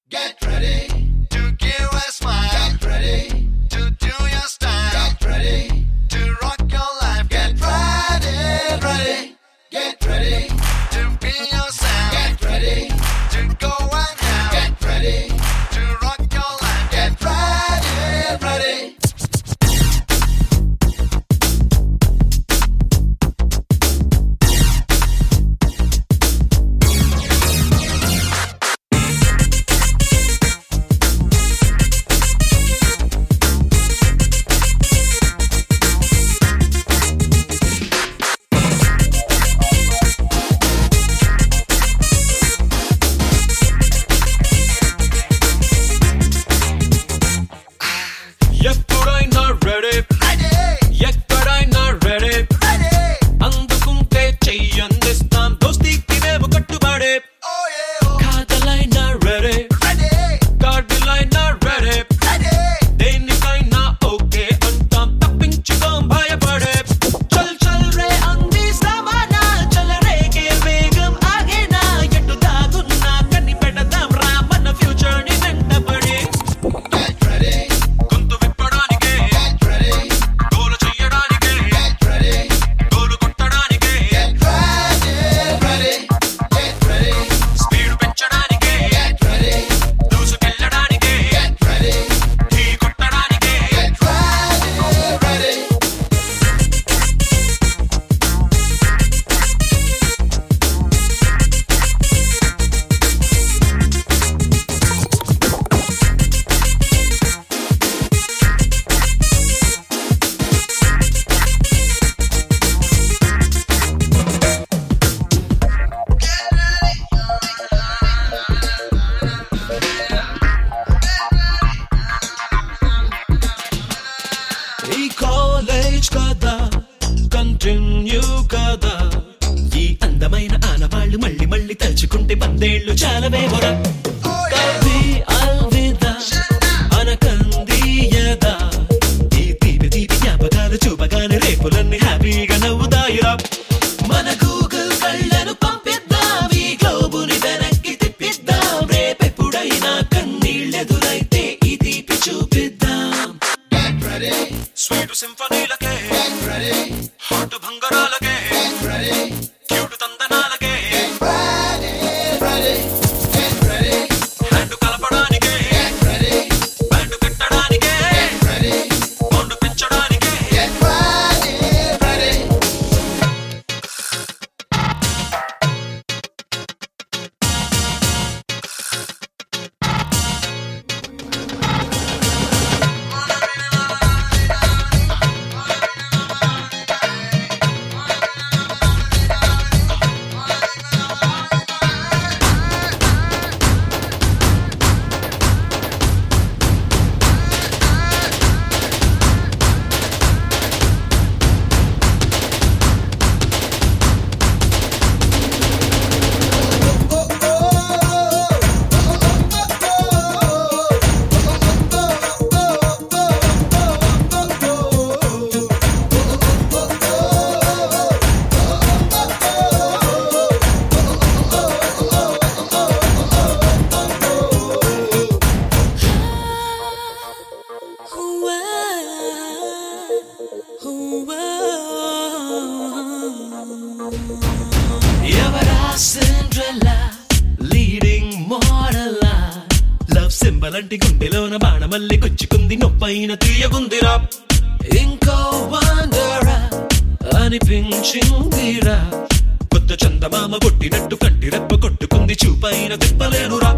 Get ready to give a smile. Get ready to do your style. Get ready to rock your life. Get ready, ready. Get ready to be yourself. Get ready to go and have. Get ready to rock your life. Get ready, ready. ఎప్పుడైనా ready ఎక్కడైనా ready అందుకుంటే చెయ్యందిస్తాం దోస్తీకి మేము కట్టుబడే కాదలైనా ready కార్డులైనా ready దేనికైనా ఓకే అంటాం తప్పించుకోం భయపడే చల్ చల్ రే అందిస్తామనా చల్ రేగే వేగం ఆగేనా ఎటు దాగున్నా కని పెడదాం రా మన ఫ్యూచర్ ని వెంటపడి Get ready. గొంతు విప్పడానికే Get ready. గోలు చెయ్యడానికే Get ready. గోలు కొట్టడానికే Get ready, ready. Get ready. Speed పెంచడానికే Get ready. దూసుకెళ్ళడానికే Get ready. ఢీ కొట్టడానికే Get ready, ready. ఈ కాలేజ్ కదా కంటిన్యూ కదా ఈ అందమైన ఆనవాళ్ళు మళ్ళీ మళ్ళీ తలుచుకుంటే పందేళ్ళు చాలవే మొర కవి అల్విదా అనకంది యదా ఈ తీపి తీపి జ్ఞాపకాలు చూపగానే రేపులన్నీ హ్యాపీగా నవ్వుదాయిరా మన గూగుల్ కళ్ళను పంపిద్దాం ఈ గ్లోబుని వెనక్కి తిప్పిద్దాం రేపెప్పుడైనా కన్నీళ్ళెదురైతే ఈ తీపి చూపిద్దాం Get ready. స్వీటు సింఫనీలకే Get ready. హాటు భంగరాలకే Get ready. క్యూటు తందనాలకే Ready, ready. Get ready. Hand కలపడానికే Get ready. బ్యాండు కట్టడానికే Get ready. బొండు పెంచడానికే Get ready, ready. ఎవరా సిండ్రెల్లా లీడింగ్ మోడల్లా లవ్ సింబల్ అంటే గుండెలోన బాణమల్లి గుచ్చుకుంది నొప్పైన తీయగుందిరా ఇంకో వండరా అనిపించిందిరా కొత్త చందమామ కొట్టినట్టు కంటి రెప్ప కొట్టుకుంది చూపైన తిప్పలేనురా